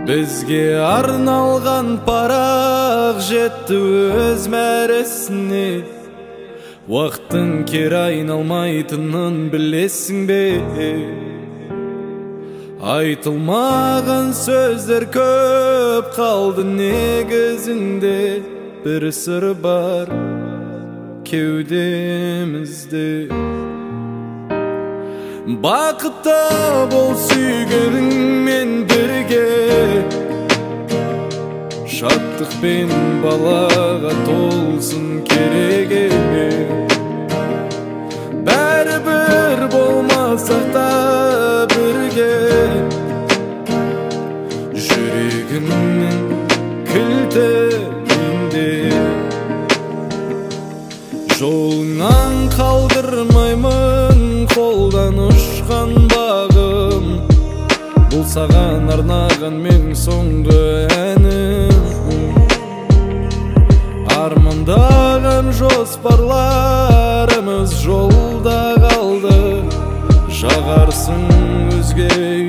Бізге арналған парақ жетті өз мәресіне. Уақыттың кері айналмайтынын білесің бе? Айтылмаған сөздер көп қалды негізінде. Бір сыр бар кеудемізде. Бақытта бол сүйгеніңмен бірге, шаттықпен балаға толсын кереге. Бәрібір болмасақ та бірге, жүрегімнің кілті менде. Жолыңнан қалдырмаймын қолдан ұшқан бағым, бұл саған арнаған мен соңғы әнім. Армандаған жоспарларымыз жолда қалды, жағарсың өзге